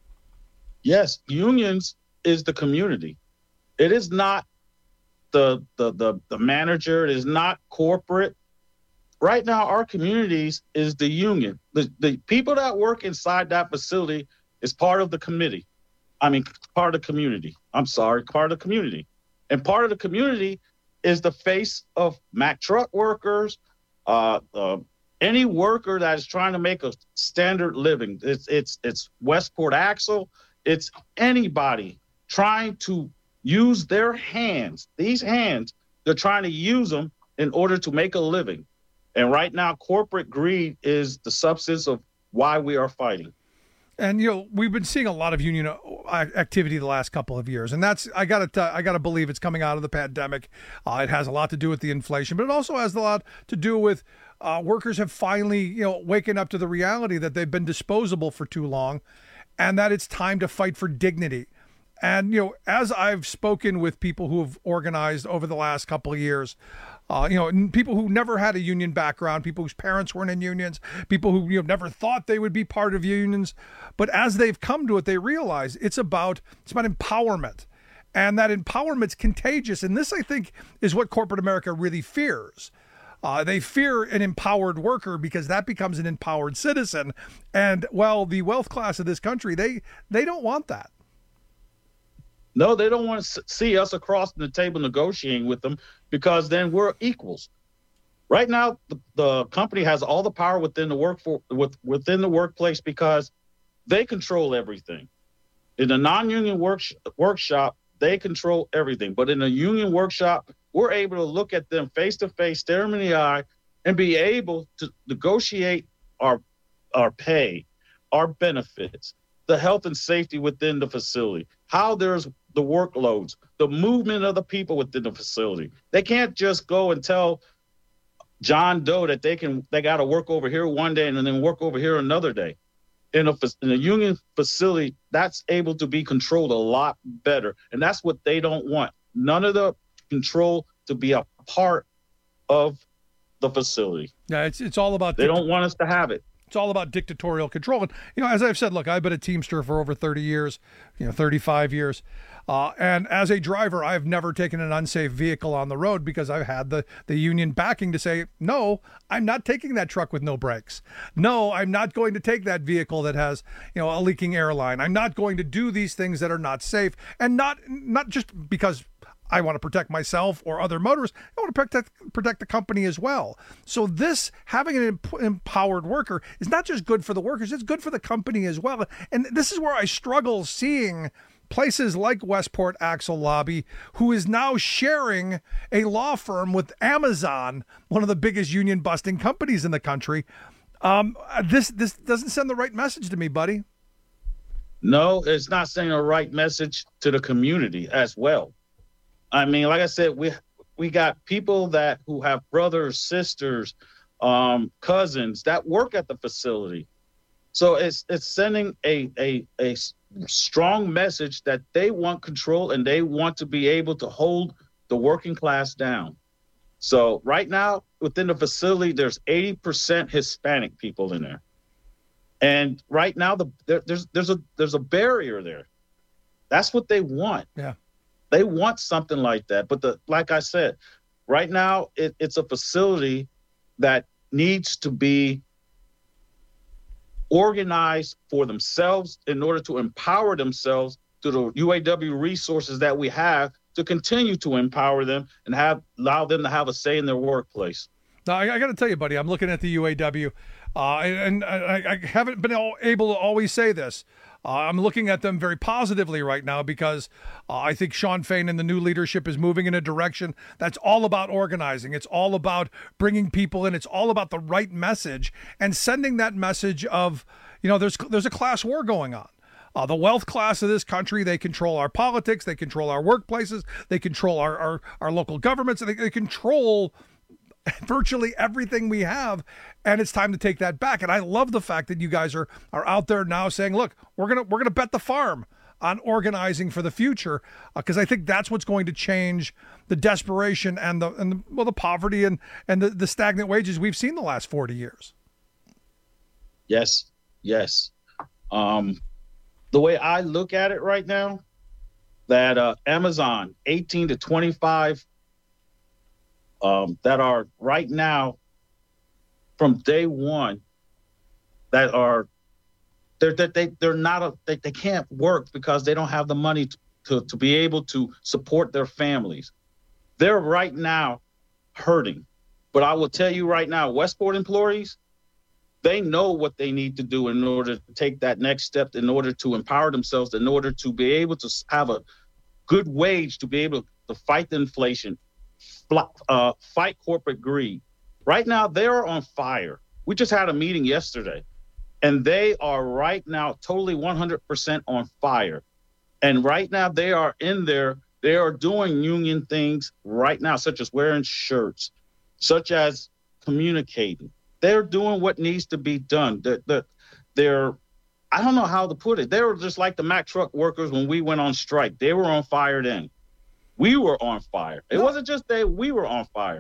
Yes, unions is the community. It is not the the the, the manager. It is not corporate. Right now, our communities is the union. The the people that work inside that facility is part of the committee. I mean, part of the community. I'm sorry, part of the community. And part of the community is the face of Mack truck workers, uh, uh, any worker that is trying to make a standard living. It's it's it's Westport Axle. It's anybody trying to use their hands. These hands, they're trying to use them in order to make a living. And right now, corporate greed is the substance of why we are fighting.
And, you know, we've been seeing a lot of union activity the last couple of years. And that's, I got to I got to believe it's coming out of the pandemic. Uh, it has a lot to do with the inflation, but it also has a lot to do with uh, workers have finally, you know, waken up to the reality that they've been disposable for too long and that it's time to fight for dignity. And, you know, as I've spoken with people who have organized over the last couple of years, Uh, you know, people who never had a union background, people whose parents weren't in unions, people who you know never thought they would be part of unions, but as they've come to it, they realize it's about it's about empowerment, and that empowerment's contagious. And this, I think, is what corporate America really fears. Uh, they fear an empowered worker because that becomes an empowered citizen, and well, the wealth class of this country, they they don't want that.
No, they don't want to see us across the table negotiating with them because then we're equals. Right now, the, the company has all the power within the work for, with, within the workplace because they control everything. In a non-union work, workshop, they control everything. But in a union workshop, we're able to look at them face to face, stare them in the eye, and be able to negotiate our our pay, our benefits, the health and safety within the facility, how there's the workloads, the movement of the people within the facility. They can't just go and tell John Doe that they can they got to work over here one day and then work over here another day. In a, in a union facility, that's able to be controlled a lot better. And that's what they don't want. None of the control to be a part of the facility.
Yeah, it's it's all about...
They don't want us to have it.
It's all about dictatorial control. And, you know, as I've said, look, I've been a Teamster for over thirty years, you know, thirty-five years. Uh, and as a driver, I've never taken an unsafe vehicle on the road because I've had the, the union backing to say, no, I'm not taking that truck with no brakes. No, I'm not going to take that vehicle that has, you know, a leaking airline. I'm not going to do these things that are not safe. And not not just because I want to protect myself or other motorists. I want to protect protect the company as well. So this, having an empowered worker, is not just good for the workers, it's good for the company as well. And this is where I struggle seeing places like Westport Axle Lobby, who is now sharing a law firm with Amazon, one of the biggest union busting companies in the country. Um, this this doesn't send the right message to me, buddy.
No, it's not sending the right message to the community as well. I mean, like I said, we we got people that who have brothers, sisters, um, cousins that work at the facility. So it's it's sending a, a a strong message that they want control and they want to be able to hold the working class down. So right now within the facility, there's eighty percent Hispanic people in there, and right now the there, there's there's a there's a barrier there. That's what they want.
Yeah.
They want something like that. But the like I said, right now it, it's a facility that needs to be organized for themselves in order to empower themselves through the U A W resources that we have to continue to empower them and have allow them to have a say in their workplace.
Now, I, I got to tell you, buddy, I'm looking at the U A W, uh, and, and I, I haven't been able to always say this. Uh, I'm looking at them very positively right now because uh, I think Shawn Fain and the new leadership is moving in a direction that's all about organizing. It's all about bringing people in. It's all about the right message and sending that message of, you know, there's there's a class war going on. Uh, the wealth class of this country, they control our politics, they control our workplaces, they control our, our, our local governments, and they, they control virtually everything we have, and it's time to take that back. And I love the fact that you guys are are out there now saying, look, we're gonna we're gonna bet the farm on organizing for the future, because uh, I think that's what's going to change the desperation and the and the, well the poverty and and the, the stagnant wages we've seen the last forty years.
Yes, yes. Um, the way I look at it right now, that uh, Amazon eighteen to twenty-five Um, that are right now from day one that are they're that they they're not a they, they can't work because they don't have the money to, to to be able to support their families. They're right now hurting. But I will tell you right now, Westport employees, they know what they need to do in order to take that next step, in order to empower themselves, in order to be able to have a good wage, to be able to fight the inflation, Uh, fight corporate greed. Right now, they're on fire. We just had a meeting yesterday, and they are right now totally one hundred percent on fire. And right now, they are in there. They are doing union things right now, such as wearing shirts, such as communicating. They're doing what needs to be done. They're, they're, they're I don't know how to put it. They were just like the Mack truck workers when we went on strike. They were on fire then. We were on fire. It wasn't just that we were on fire.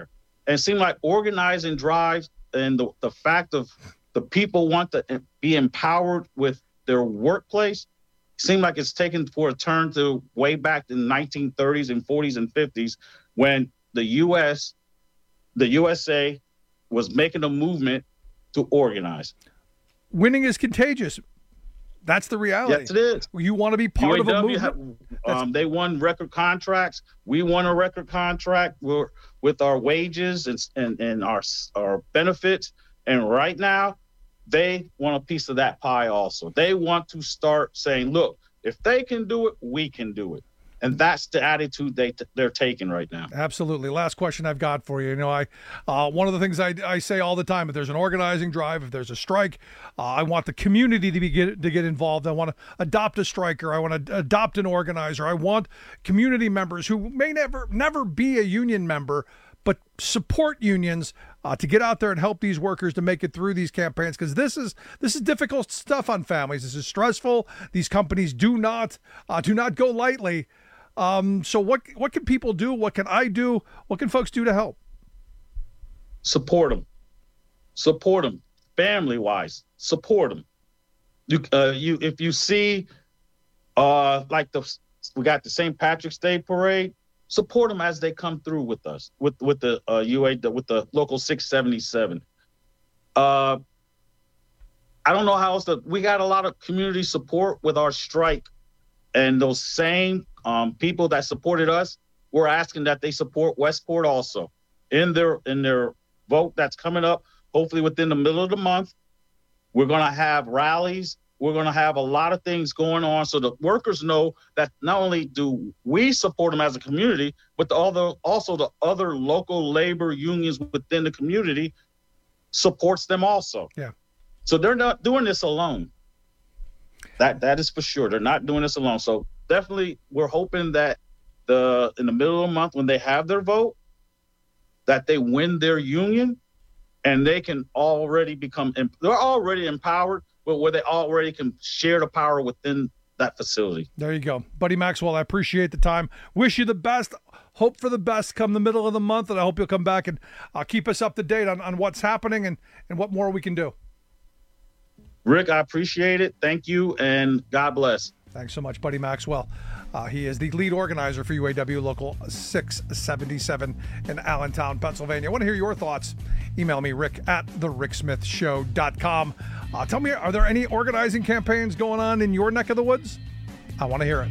And it seemed like organizing drives and the, the fact of the people want to be empowered with their workplace seemed like it's taken for a turn to way back in the nineteen thirties and forties and fifties when the U S, the U S A was making a movement to organize.
Winning is contagious. That's the reality.
Yes, it is.
You want to be part
U A W
of a movement.
Have, um, they won record contracts. We won a record contract with, with our wages and, and, and our, our benefits. And right now, they want a piece of that pie also. They want to start saying, look, if they can do it, we can do it. And that's the attitude they t- they're taking right now.
Absolutely. Last question I've got for you. You know, I uh, one of the things I, I say all the time: if there's an organizing drive, if there's a strike, uh, I want the community to be get, to get involved. I want to adopt a striker. I want to adopt an organizer. I want community members who may never never be a union member, but support unions uh, to get out there and help these workers to make it through these campaigns, because this is this is difficult stuff on families. This is stressful. These companies do not uh, do not go lightly. Um, so what what can people do? What can I do? What can folks do to help?
Support them. Support them. Family-wise, support them. You, uh, you, if you see, uh, like the we got the Saint Patrick's Day parade, support them as they come through with us, with with the uh, U A, with the local six seventy-seven. Uh, I don't know how else to. We got a lot of community support with our strike, and those same um, people that supported us, we're asking that they support Westport also in their in their vote that's coming up. Hopefully within the middle of the month, we're going to have rallies. We're going to have a lot of things going on so the workers know that not only do we support them as a community, but the other, also the other local labor unions within the community supports them also.
Yeah.
So they're not doing this alone. That that is for sure. They're not doing this alone. So definitely we're hoping that the in the middle of the month when they have their vote, that they win their union and they can already become, they're already empowered, but where they already can share the power within that facility.
There you go. Buddy Maxwell, I appreciate the time. Wish you the best. Hope for the best come the middle of the month, and I hope you'll come back and uh, keep us up to date on, on what's happening and, and what more we can do.
Rick, I appreciate it. Thank you, and God bless.
Thanks so much, Buddy Maxwell. Uh, he is the lead organizer for U A W Local six seventy-seven in Allentown, Pennsylvania. I want to hear your thoughts. Email me, rick at the rick smith show dot com. Uh, tell me, are there any organizing campaigns going on in your neck of the woods? I want to hear it.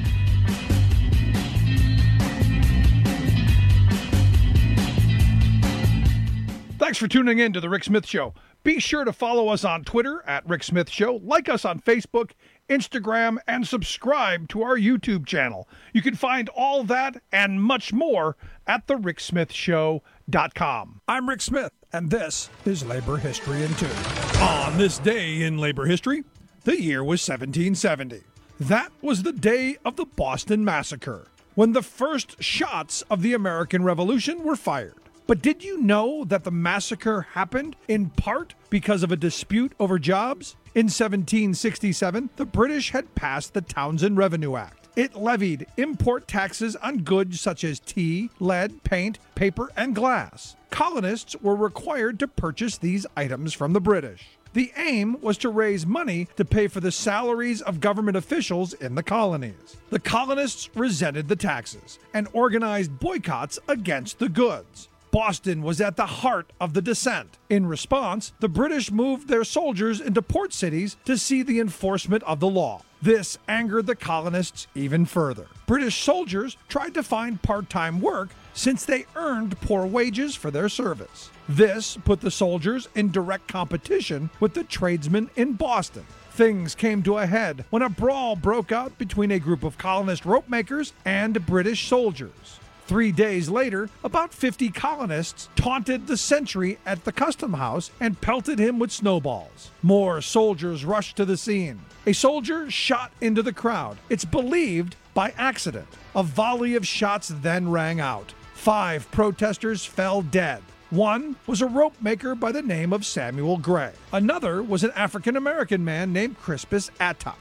Thanks for tuning in to The Rick Smith Show. Be sure to follow us on Twitter at Rick Smith Show, like us on Facebook, Instagram, and subscribe to our YouTube channel. You can find all that and much more at the rick smith show dot com. I'm Rick Smith, and this is Labor History in Two. On this day in labor history, the year was seventeen seventy. That was the day of the Boston Massacre, when the first shots of the American Revolution were fired. But did you know that the massacre happened in part because of a dispute over jobs? In seventeen sixty-seven, the British had passed the Townshend Revenue Act. It levied import taxes on goods such as tea, lead, paint, paper, and glass. Colonists were required to purchase these items from the British. The aim was to raise money to pay for the salaries of government officials in the colonies. The colonists resented the taxes and organized boycotts against the goods. Boston was at the heart of the dissent. In response, the British moved their soldiers into port cities to see the enforcement of the law. This angered the colonists even further. British soldiers tried to find part-time work since they earned poor wages for their service. This put the soldiers in direct competition with the tradesmen in Boston. Things came to a head when a brawl broke out between a group of colonist rope makers and British soldiers. Three days later, about fifty colonists taunted the sentry at the custom house and pelted him with snowballs. More soldiers rushed to the scene. A soldier shot into the crowd. It's believed by accident. A volley of shots then rang out. Five protesters fell dead. One was a rope maker by the name of Samuel Gray. Another was an African-American man named Crispus Attucks.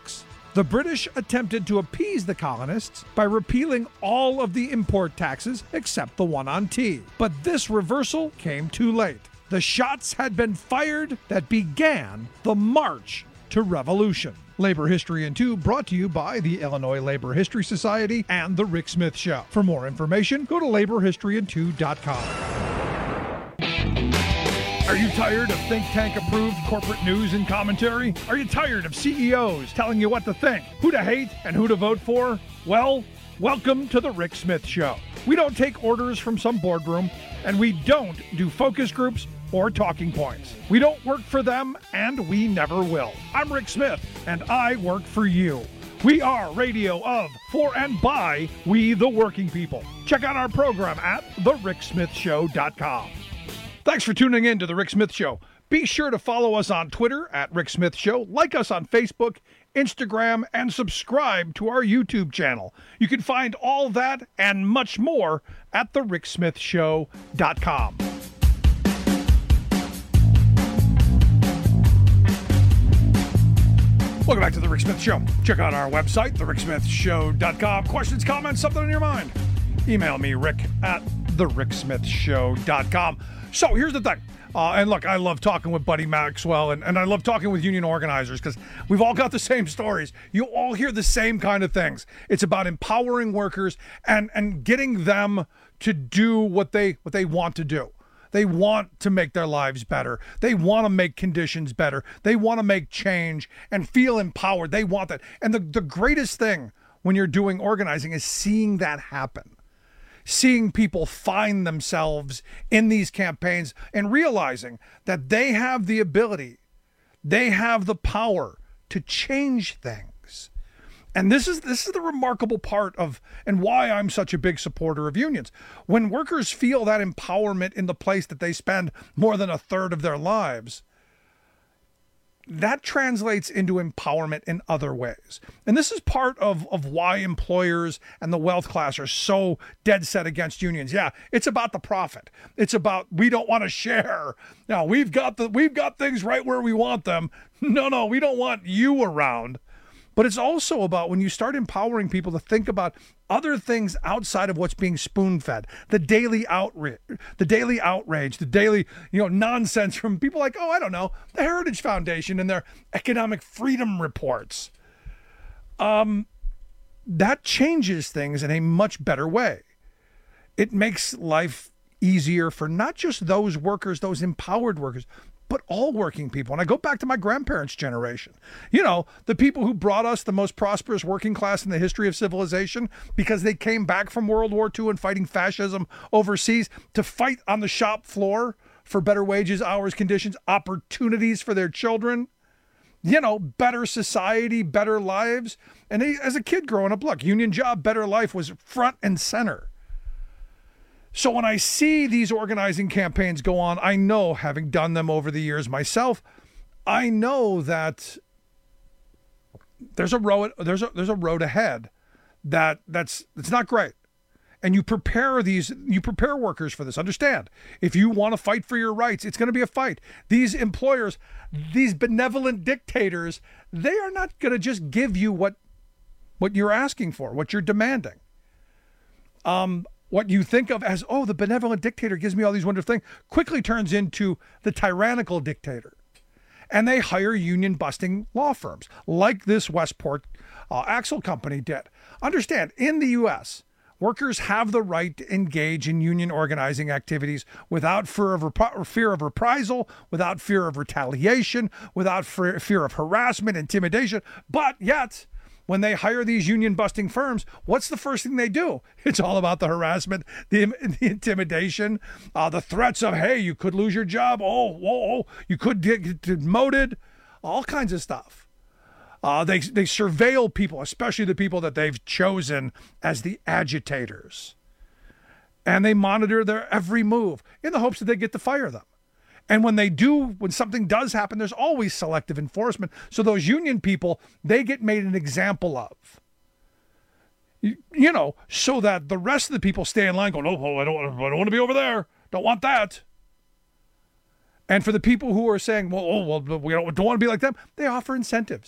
The British attempted to appease the colonists by repealing all of the import taxes except the one on tea. But this reversal came too late. The shots had been fired that began the march to revolution. Labor History in Two brought to you by the Illinois Labor History Society and The Rick Smith Show. For more information, go to labor history in two dot com. Are you tired of think tank approved corporate news and commentary? Are you tired of C E Os telling you what to think, who to hate, and who to vote for? Well, welcome to the Rick Smith Show. We don't take orders from some boardroom, and we don't do focus groups or talking points. We don't work for them, and we never will. I'm Rick Smith, and I work for you. We are radio of, for, and by we the working people. Check out our program at the rick smith show dot com. Thanks for tuning in to The Rick Smith Show. Be sure to follow us on Twitter at Rick Smith Show, like us on Facebook, Instagram, and subscribe to our YouTube channel. You can find all that and much more at the rick smith show dot com. Welcome back to The Rick Smith Show. Check out our website, the rick smith show dot com. Questions, comments, something on your mind? Email me, rick at the rick smith show dot com. So here's the thing. Uh, and look, I love talking with Buddy Maxwell, and, and I love talking with union organizers because we've all got the same stories. You all hear the same kind of things. It's about empowering workers and, and getting them to do what they what they want to do. They want to make their lives better. They want to make conditions better. They want to make change and feel empowered. They want that. And the, the greatest thing when you're doing organizing is seeing that happen. Seeing people find themselves in these campaigns and realizing that they have the ability, they have the power to change things. And this is this is the remarkable part of and why I'm such a big supporter of unions. When workers feel that empowerment in the place that they spend more than a third of their lives, that translates into empowerment in other ways. And this is part of, of why employers and the wealth class are so dead set against unions. Yeah, it's about the profit. It's about we don't want to share. Now, we've got the we've got things right where we want them. No, no, we don't want you around. But it's also about when you start empowering people to think about other things outside of what's being spoon-fed, the daily outrage, the daily outrage, the daily, you know, nonsense from people like, oh, I don't know, the Heritage Foundation and their economic freedom reports. Um, that changes things in a much better way. It makes life easier for not just those workers, those empowered workers, but all working people. And I go back to my grandparents' generation. You know, the people who brought us the most prosperous working class in the history of civilization because they came back from World War Two and fighting fascism overseas to fight on the shop floor for better wages, hours, conditions, opportunities for their children. You know, better society, better lives. And they, as a kid growing up, look, union job, better life was front and center. So when I see these organizing campaigns go on, I know, having done them over the years myself, I know that there's a road there's a there's a road ahead that that's it's not great. And you prepare these you prepare workers for this. Understand, if you want to fight for your rights, it's going to be a fight. These employers, these benevolent dictators, they are not going to just give you what what you're asking for, what you're demanding. Um What you think of as, oh, the benevolent dictator gives me all these wonderful things, quickly turns into the tyrannical dictator. And they hire union-busting law firms, like this Westport uh, Axle Company did. Understand, in the U S, workers have the right to engage in union organizing activities without fear of, rep- fear of reprisal, without fear of retaliation, without fear, fear of harassment, intimidation, but yet when they hire these union-busting firms, what's the first thing they do? It's all about the harassment, the, the intimidation, uh, the threats of, hey, you could lose your job. Oh, whoa, oh, you could get demoted, all kinds of stuff. Uh, they, they surveil people, especially the people that they've chosen as the agitators. And they monitor their every move in the hopes that they get to fire them. And when they do, when something does happen, there's always selective enforcement. So those union people, they get made an example of. You, you know, so that the rest of the people stay in line going, oh, I don't, I don't want to be over there. Don't want that. And for the people who are saying, well, oh, well we don't, don't want to be like them, they offer incentives. They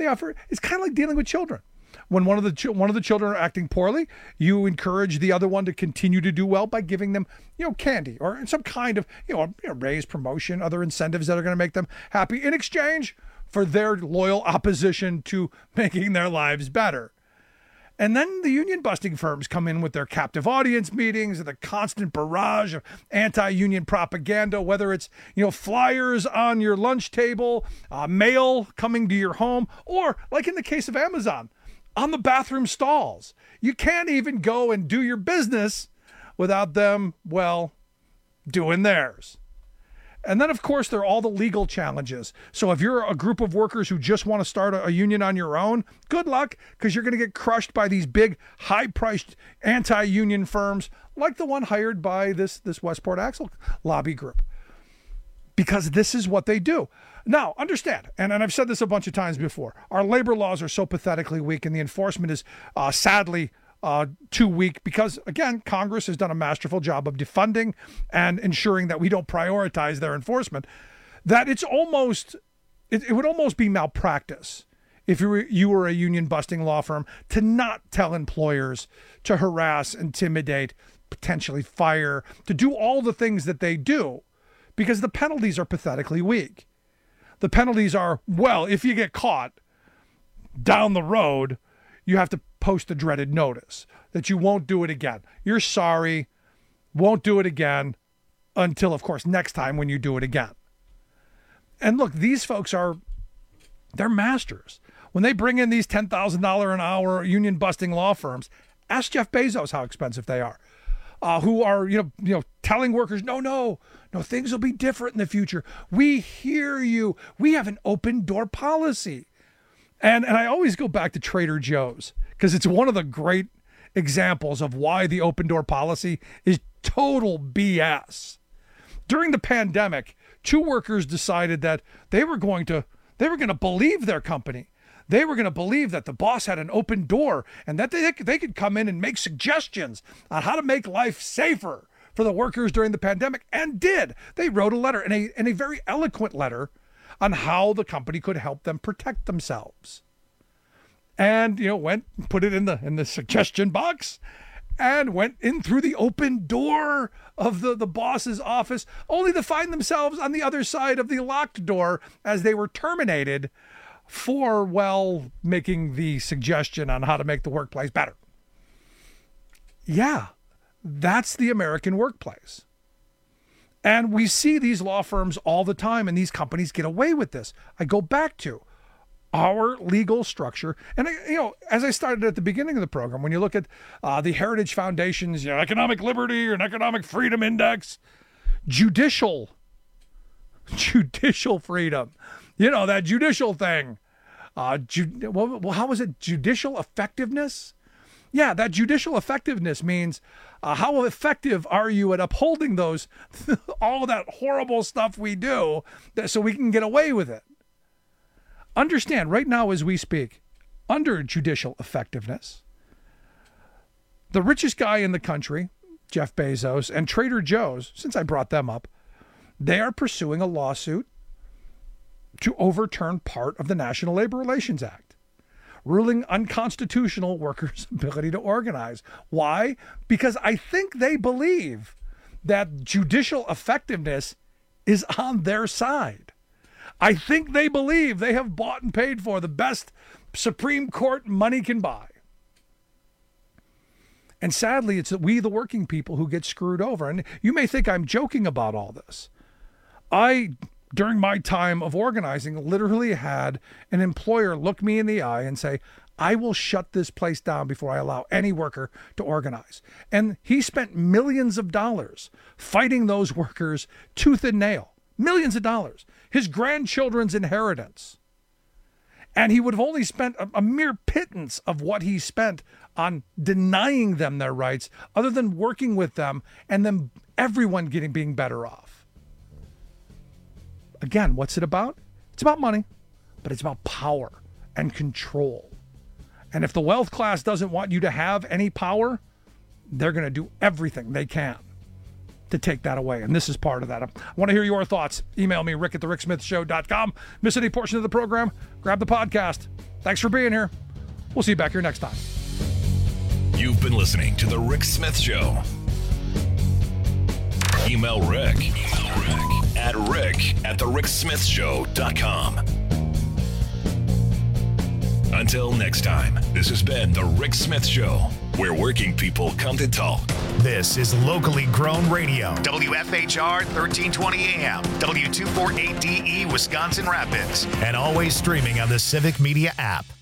they offer, it's kind of like dealing with children. When one of the ch- one of the children are acting poorly, you encourage the other one to continue to do well by giving them, you know, candy or some kind of, you know, you know raise, promotion, other incentives that are going to make them happy in exchange for their loyal opposition to making their lives better. And then the union busting firms come in with their captive audience meetings and the constant barrage of anti-union propaganda, whether it's, you know, flyers on your lunch table, uh, mail coming to your home, or like in the case of Amazon, on the bathroom stalls. You can't even go and do your business without them, well, doing theirs. And then, of course, there are all the legal challenges. So if you're a group of workers who just want to start a, a union on your own, good luck, because you're going to get crushed by these big, high-priced anti-union firms like the one hired by this, this Westport Axle lobby group. Because this is what they do. Now, understand, and, and I've said this a bunch of times before, our labor laws are so pathetically weak, and the enforcement is uh, sadly Uh, too weak because, again, Congress has done a masterful job of defunding and ensuring that we don't prioritize their enforcement, that it's almost, it, it would almost be malpractice if you were, you were a union-busting law firm to not tell employers to harass, intimidate, potentially fire, to do all the things that they do, because the penalties are pathetically weak. The penalties are, well, if you get caught down the road, you have to post a dreaded notice that you won't do it again. You're sorry, won't do it again until, of course, next time when you do it again. And look, these folks are, they're masters. When they bring in these ten thousand dollars an hour union busting law firms, ask Jeff Bezos how expensive they are, uh, who are, you know, you know, telling workers, no, no, no, things will be different in the future. We hear you. We have an open door policy. And and I always go back to Trader Joe's because it's one of the great examples of why the open door policy is total B S. During the pandemic, two workers decided that they were going to they were going to believe their company. They were going to believe that the boss had an open door and that they they could come in and make suggestions on how to make life safer for the workers during the pandemic, and did. They wrote a letter, and a and a very eloquent letter, on how the company could help them protect themselves. And, you know, went, put it in the in the suggestion box and went in through the open door of the, the boss's office, only to find themselves on the other side of the locked door as they were terminated for, well, making the suggestion on how to make the workplace better. Yeah, that's the American workplace. And we see these law firms all the time, and these companies get away with this. I go back to our legal structure. And, you know, as I started at the beginning of the program, when you look at uh, the Heritage Foundation's, you know, Economic Liberty or Economic Freedom Index, judicial, judicial freedom, you know, that judicial thing. Uh, ju- well, how was it? Judicial effectiveness? Yeah, that judicial effectiveness means uh, how effective are you at upholding those, all that horrible stuff we do that, so we can get away with it. Understand, right now as we speak, under judicial effectiveness, the richest guy in the country, Jeff Bezos, and Trader Joe's, since I brought them up, they are pursuing a lawsuit to overturn part of the National Labor Relations Act, ruling unconstitutional workers' ability to organize. Why? Because I think they believe that judicial effectiveness is on their side. I think they believe they have bought and paid for the best Supreme Court money can buy. And sadly, it's we, the working people, who get screwed over. And you may think I'm joking about all this. I, during my time of organizing, literally had an employer look me in the eye and say, I will shut this place down before I allow any worker to organize. And he spent millions of dollars fighting those workers tooth and nail. Millions of dollars. His grandchildren's inheritance. And he would have only spent a, a mere pittance of what he spent on denying them their rights, other than working with them and then everyone getting being better off. Again, what's it about? It's about money, but it's about power and control. And if the wealth class doesn't want you to have any power, they're going to do everything they can to take that away, and this is part of that. I want to hear your thoughts. Email me, rick at the rick smith show dot com. Miss any portion of the program? Grab the podcast. Thanks for being here. We'll see you back here next time.
You've been listening to The Rick Smith Show. Email Rick, Email Rick at rick at the rick smith show dot com. Until next time, this has been The Rick Smith Show, where working people come to talk.
This is locally grown radio. W F H R thirteen twenty A M, W two forty-eight D E Wisconsin Rapids, and always streaming on the Civic Media app.